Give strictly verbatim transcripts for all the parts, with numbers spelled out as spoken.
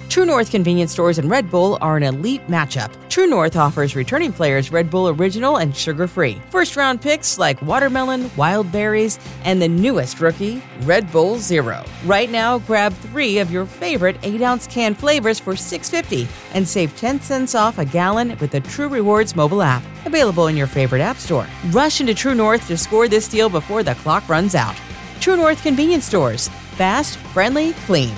True North convenience stores and Red Bull are an elite matchup. True North offers returning players Red Bull Original and sugar-free. First-round picks like watermelon, wild berries, and the newest rookie, Red Bull Zero. Right now, grab three of your favorite eight-ounce can flavors for six dollars and fifty cents and save ten cents off a gallon with the True Rewards mobile app. Available in your favorite app store. Rush into True North to score this deal before the clock runs out. True North convenience stores. Fast, friendly, clean.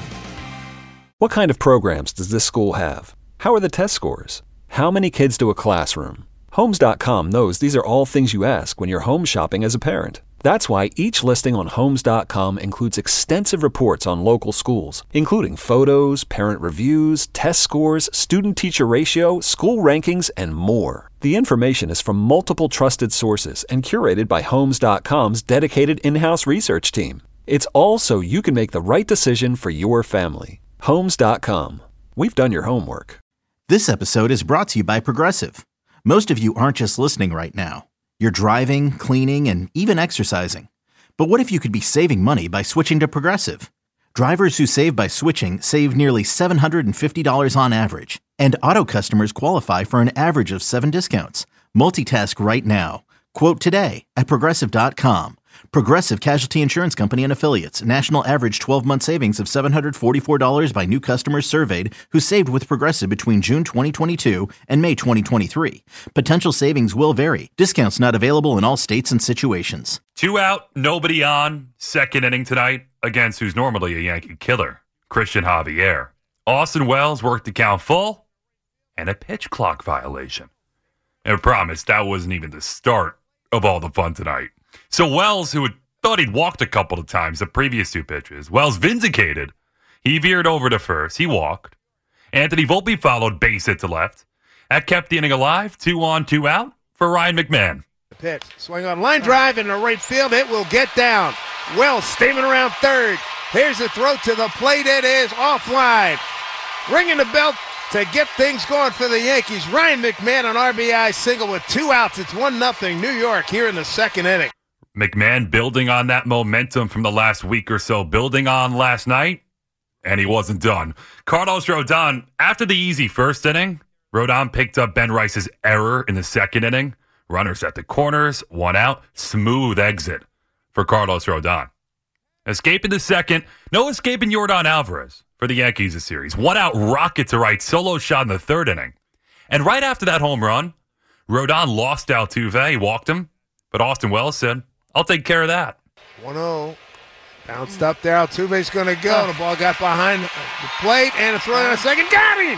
What kind of programs does this school have? How are the test scores? How many kids do a classroom? Homes dot com knows these are all things you ask when you're home shopping as a parent. That's why each listing on Homes dot com includes extensive reports on local schools, including photos, parent reviews, test scores, student-teacher ratio, school rankings, and more. The information is from multiple trusted sources and curated by Homes dot com's dedicated in-house research team. It's all so you can make the right decision for your family. Homes dot com. We've done your homework. This episode is brought to you by Progressive. Most of you aren't just listening right now. You're driving, cleaning, and even exercising. But what if you could be saving money by switching to Progressive? Drivers who save by switching save nearly seven hundred fifty dollars on average. And auto customers qualify for an average of seven discounts. Multitask right now. Quote today at Progressive dot com. Progressive Casualty Insurance Company and Affiliates. National average twelve-month savings of seven hundred forty-four dollars by new customers surveyed who saved with Progressive between June twenty twenty-two and May twenty twenty-three. Potential savings will vary. Discounts not available in all states and situations. Two out, nobody on. Second inning tonight against who's normally a Yankee killer, Christian Javier. Austin Wells worked the count full and a pitch clock violation. And I promise that wasn't even the start of all the fun tonight. So Wells, who had thought he'd walked a couple of times the previous two pitches, Wells vindicated. He veered over to first. He walked. Anthony Volpe followed base hit to left. That kept the inning alive. Two on, two out for Ryan McMahon. The pitch. Swing on line drive into right field. It will get down. Wells steaming around third. Here's the throw to the plate. It is offline. Ringing the bell to get things going for the Yankees. Ryan McMahon on R B I single with two outs. It's one nothing New York here in the second inning. McMahon building on that momentum from the last week or so, building on last night, and he wasn't done. Carlos Rodon, after the easy first inning, Rodon picked up Ben Rice's error in the second inning. Runners at the corners, one out, smooth exit for Carlos Rodon. Escaping the second, no escaping Yordan Alvarez for the Yankees this series. One out, rocket to right, solo shot in the third inning. And right after that home run, Rodon lost Altuve, he walked him, but Austin Wells said, I'll take care of that. one oh. Bounced up there. Altuve's going to go. The ball got behind the plate and a throw in a second. Got him!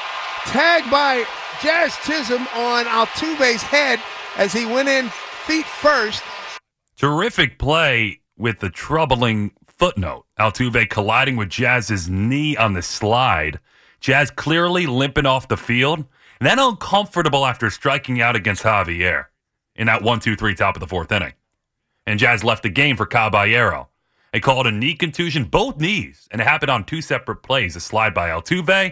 Tagged by Jazz Chisholm on Altuve's head as he went in feet first. Terrific play with the troubling footnote. Altuve colliding with Jazz's knee on the slide. Jazz clearly limping off the field. And then uncomfortable after striking out against Javier in that one two three top of the fourth inning. And Jazz left the game for Caballero. They called a knee contusion, both knees, and it happened on two separate plays. A slide by Altuve,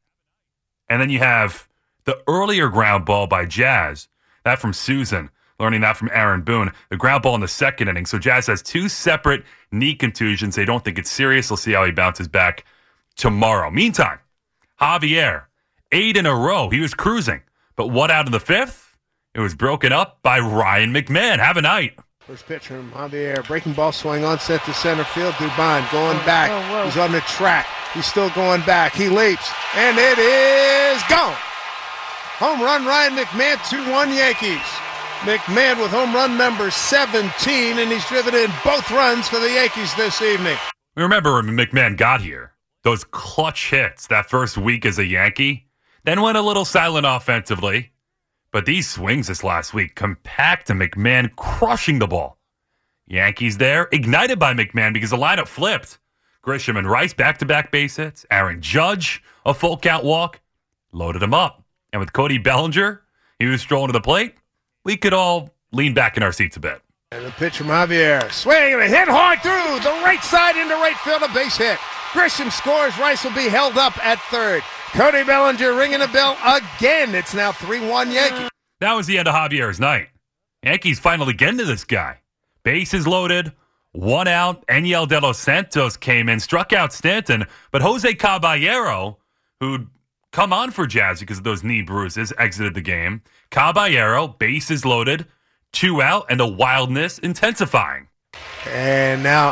and then you have the earlier ground ball by Jazz, that from Susan, learning that from Aaron Boone. The ground ball in the second inning. So Jazz has two separate knee contusions. They don't think it's serious. We'll see how he bounces back tomorrow. Meantime, Javier, eight in a row. He was cruising, but one out in the fifth, it was broken up by Ryan McMahon. Have a night. First pitch from Javier. Breaking ball swing on set to center field. Dubon going back. Whoa, whoa. He's on the track. He's still going back. He leaps. And it is gone. Home run Ryan McMahon, two one Yankees. McMahon with home run number seventeen, and he's driven in both runs for the Yankees this evening. Remember when McMahon got here, those clutch hits that first week as a Yankee, then went a little silent offensively. But these swings this last week, compact to McMahon crushing the ball. Yankees there, ignited by McMahon because the lineup flipped. Grisham and Rice back-to-back base hits. Aaron Judge, a full count walk. Loaded him up. And with Cody Bellinger, he was strolling to the plate. We could all lean back in our seats a bit. And the pitch from Javier. Swing and a hit hard through the right side into right field, a base hit. Grisham scores. Rice will be held up at third. Cody Bellinger ringing the bell again. It's now three one Yankees. That was the end of Javier's night. Yankees finally getting to this guy. Bases loaded, one out. Enyel De Los Santos came in, struck out Stanton, but Jose Caballero who'd come on for Jazz because of those knee bruises, exited the game. Caballero, bases loaded, two out, and the wildness intensifying. And now,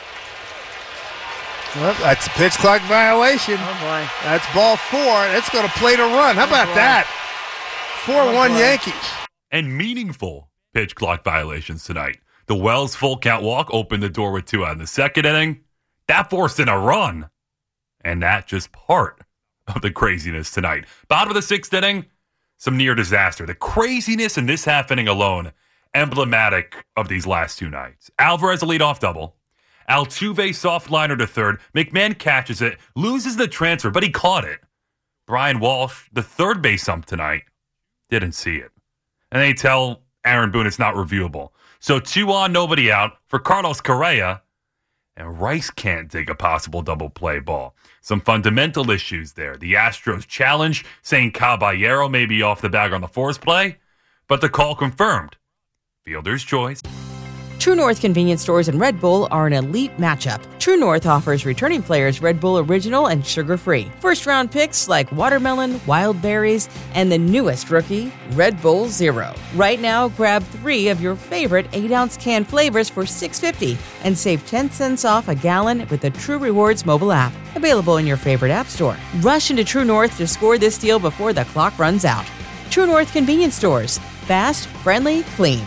well, that's a pitch clock violation. Oh, boy. That's ball four. It's going to play to run. How about oh, that? four one oh, Yankees. And meaningful pitch clock violations tonight. The Wells full count walk opened the door with two out in the second inning. That forced in a run. And that just part of the craziness tonight. Bottom of the sixth inning, some near disaster. The craziness in this half inning alone, emblematic of these last two nights. Alvarez a leadoff double. Altuve soft liner to third. McMahon catches it, loses the transfer, but he caught it. Brian Walsh, the third base ump tonight, didn't see it. And they tell Aaron Boone it's not reviewable. So two on, nobody out for Carlos Correa. And Rice can't dig a possible double play ball. Some fundamental issues there. The Astros challenge, saying Caballero may be off the bag on the force play, but the call confirmed. Fielder's choice. True North convenience stores and Red Bull are an elite matchup. True North offers returning players Red Bull Original and sugar-free. First-round picks like watermelon, wild berries, and the newest rookie, Red Bull Zero. Right now, grab three of your favorite eight-ounce can flavors for six dollars and fifty cents and save ten cents off a gallon with the True Rewards mobile app. Available in your favorite app store. Rush into True North to score this deal before the clock runs out. True North convenience stores. Fast, friendly, clean.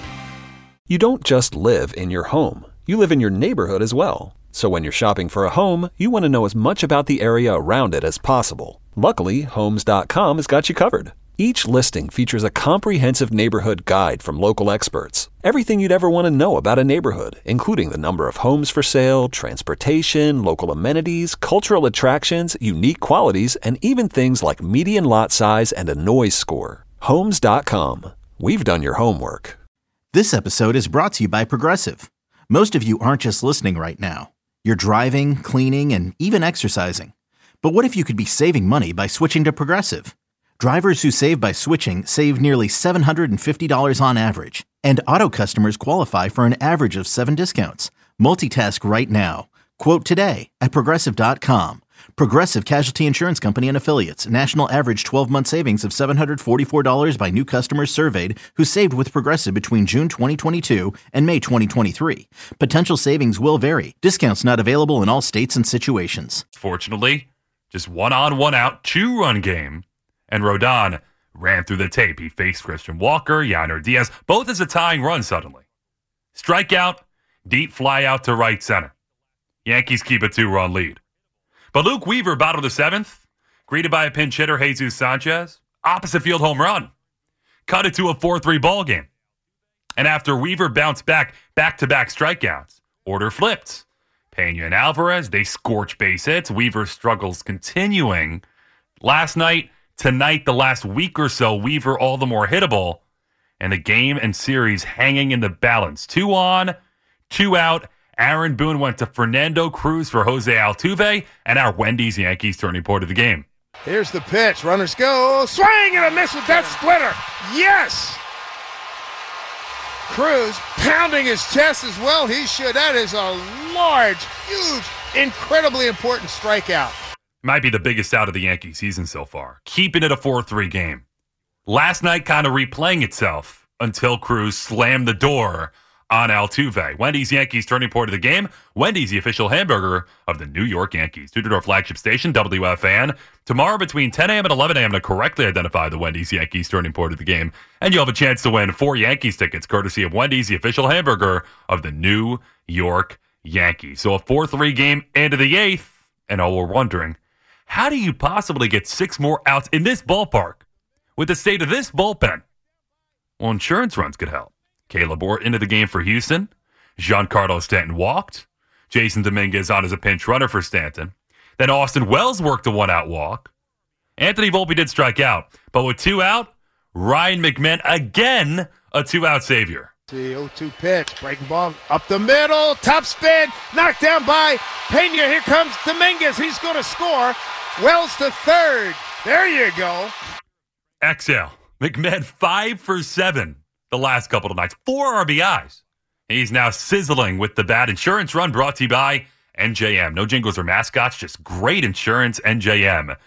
You don't just live in your home. You live in your neighborhood as well. So when you're shopping for a home, you want to know as much about the area around it as possible. Luckily, Homes dot com has got you covered. Each listing features a comprehensive neighborhood guide from local experts. Everything you'd ever want to know about a neighborhood, including the number of homes for sale, transportation, local amenities, cultural attractions, unique qualities, and even things like median lot size and a noise score. Homes dot com. We've done your homework. This episode is brought to you by Progressive. Most of you aren't just listening right now. You're driving, cleaning, and even exercising. But what if you could be saving money by switching to Progressive? Drivers who save by switching save nearly seven hundred fifty dollars on average. And auto customers qualify for an average of seven discounts. Multitask right now. Quote today at Progressive dot com. Progressive Casualty Insurance Company and Affiliates. National average twelve-month savings of seven hundred forty-four dollars by new customers surveyed who saved with Progressive between June twenty twenty-two and May twenty twenty-three. Potential savings will vary. Discounts not available in all states and situations. Fortunately, just one on, one out, two-run game. And Rodon ran through the tape. He faced Christian Walker, Yainer Diaz, both as a tying run suddenly. Strikeout, deep fly out to right center. Yankees keep a two-run lead. But Luke Weaver, bottom of the seventh, greeted by a pinch hitter, Jesus Sanchez, opposite field home run. Cut it to a four three ball game. And after Weaver bounced back, back-to-back strikeouts, order flipped. Pena and Alvarez, they scorch base hits. Weaver struggles continuing. Last night, tonight, the last week or so, Weaver all the more hittable. And the game and series hanging in the balance. Two on, two out. Aaron Boone went to Fernando Cruz for Jose Altuve, and our Wendy's Yankees turning point of the game. Here's the pitch. Runners go. Swing and a miss with that splitter. Yes! Cruz pounding his chest as well. He should. That is a large, huge, incredibly important strikeout. Might be the biggest out of the Yankee season so far. Keeping it a four three game. Last night kind of replaying itself until Cruz slammed the door on Altuve. Wendy's Yankees turning point of the game. Wendy's, the official hamburger of the New York Yankees. Two-door flagship station, W F A N. Tomorrow between ten a.m. and eleven a.m. to correctly identify the Wendy's Yankees turning point of the game. And you'll have a chance to win four Yankees tickets, courtesy of Wendy's, the official hamburger of the New York Yankees. So a four three game into the eighth. And all we're wondering, how do you possibly get six more outs in this ballpark with the state of this bullpen? Well, insurance runs could help. Caleb Orr into the game for Houston. Giancarlo Stanton walked. Jason Dominguez on as a pinch runner for Stanton. Then Austin Wells worked a one-out walk. Anthony Volpe did strike out. But with two out, Ryan McMahon again a two-out savior. The oh two pitch. Breaking ball up the middle. Top spin. Knocked down by Pena. Here comes Dominguez. He's going to score. Wells to third. There you go. Exhale. McMahon five for seven. The last couple of nights. Four R B Is. He's now sizzling with the bat. Insurance run brought to you by N J M. No jingles or mascots, just great insurance, N J M.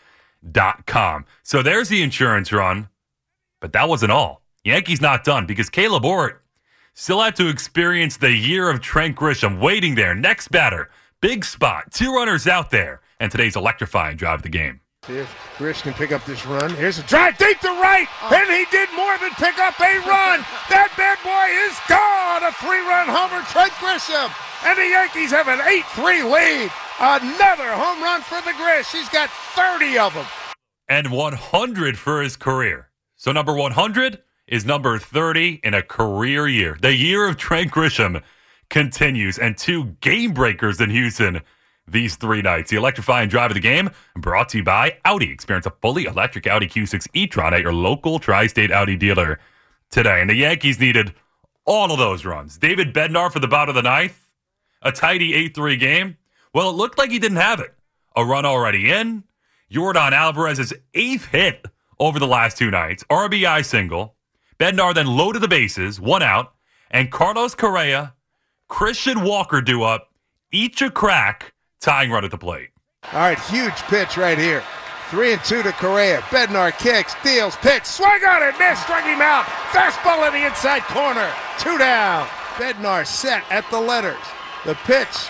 dot com. So there's the insurance run, but that wasn't all. Yankees not done because Caleb Ort still had to experience the year of Trent Grisham waiting there. Next batter, big spot, two runners out there, and today's electrifying drive of the game. See if Grish can pick up this run. Here's a drive deep to right, and he did more than pick up a run. That bad boy is gone. A three-run homer, Trent Grisham. And the Yankees have an eight three lead. Another home run for the Grish. He's got thirty of them. And one hundred for his career. So number one hundred is number thirty in a career year. The year of Trent Grisham continues, and two game breakers in Houston these three nights. The electrifying drive of the game brought to you by Audi. Experience a fully electric Audi Q six e-tron at your local tri-state Audi dealer today. And the Yankees needed all of those runs. David Bednar for the bottom of the ninth. A tidy eight three game. Well, it looked like he didn't have it. A run already in. Yordan Alvarez's eighth hit over the last two nights. R B I single. Bednar then loaded the bases, one out. And Carlos Correa, Christian Walker do up, each a crack, tying run at the plate. All right, huge pitch right here. Three and two to Correa. Bednar kicks, deals, pitch, swing on it, miss, struck him out. Fastball in the inside corner. Two down. Bednar set at the letters. The pitch.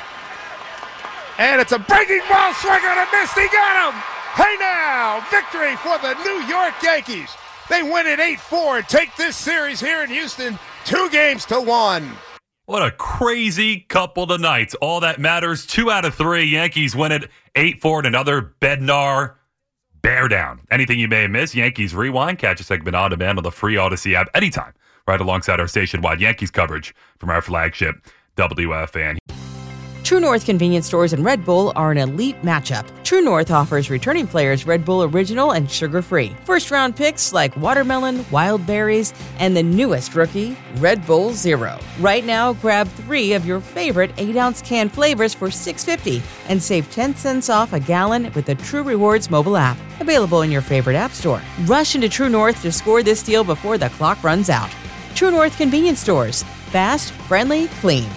And it's a breaking ball, swing on it, missed, he got him. Hey now, victory for the New York Yankees. They win it eight four and take this series here in Houston two games to one. What a crazy couple of nights. All that matters, two out of three. Yankees win it eight four and another Bednar bear down. Anything you may have missed, Yankees Rewind. Catch a segment on demand on the free Odyssey app anytime, right alongside our station-wide Yankees coverage from our flagship W F A N. True North convenience stores and Red Bull are an elite matchup. True North offers returning players Red Bull Original and sugar-free. First-round picks like watermelon, wild berries, and the newest rookie, Red Bull Zero. Right now, grab three of your favorite eight-ounce can flavors for six dollars and fifty cents and save ten cents off a gallon with the True Rewards mobile app. Available in your favorite app store. Rush into True North to score this deal before the clock runs out. True North convenience stores. Fast, friendly, clean.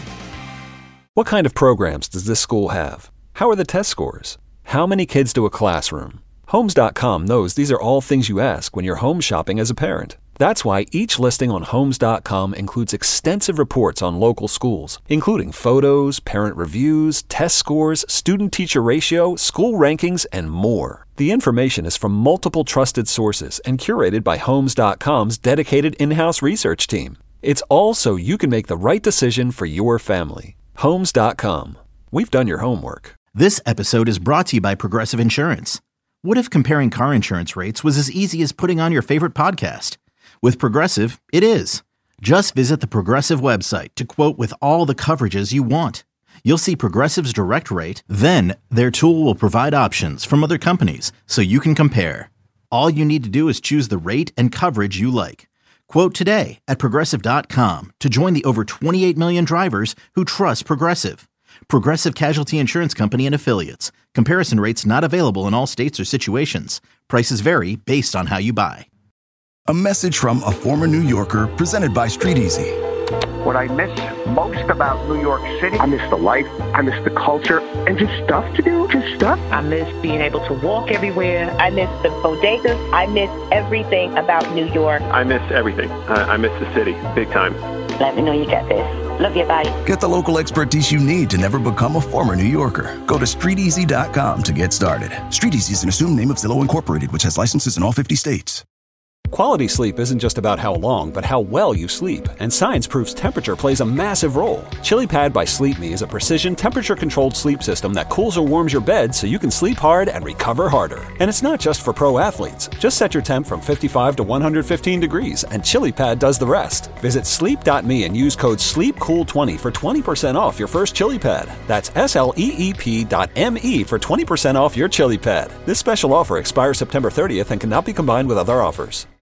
What kind of programs does this school have? How are the test scores? How many kids do a classroom? Homes dot com knows these are all things you ask when you're home shopping as a parent. That's why each listing on Homes dot com includes extensive reports on local schools, including photos, parent reviews, test scores, student-teacher ratio, school rankings, and more. The information is from multiple trusted sources and curated by Homes dot com's dedicated in-house research team. It's all so you can make the right decision for your family. Homes dot com. We've done your homework. This episode is brought to you by Progressive Insurance. What if comparing car insurance rates was as easy as putting on your favorite podcast? With Progressive, it is. Just visit the Progressive website to quote with all the coverages you want. You'll see Progressive's direct rate, then their tool will provide options from other companies so you can compare. All you need to do is choose the rate and coverage you like. Quote today at Progressive dot com to join the over twenty-eight million drivers who trust Progressive. Progressive Casualty Insurance Company and Affiliates. Comparison rates not available in all states or situations. Prices vary based on how you buy. A message from a former New Yorker presented by Street Easy. What I miss most about New York City, I miss the life, I miss the culture, and just stuff to do, just stuff. I miss being able to walk everywhere. I miss the bodegas. I miss everything about New York. I miss everything. I, I miss the city, big time. Let me know you got this. Love your body. Get the local expertise you need to never become a former New Yorker. Go to street easy dot com to get started. Street Easy is an assumed name of Zillow Incorporated, which has licenses in all fifty states. Quality sleep isn't just about how long, but how well you sleep. And science proves temperature plays a massive role. ChiliPad by Sleep Me is a precision temperature-controlled sleep system that cools or warms your bed so you can sleep hard and recover harder. And it's not just for pro athletes. Just set your temp from fifty-five to one hundred fifteen degrees, and ChiliPad does the rest. Visit sleep dot me and use code sleep cool twenty for twenty percent off your first ChiliPad. That's S L E E P dot M E for twenty percent off your ChiliPad. This special offer expires September thirtieth and cannot be combined with other offers.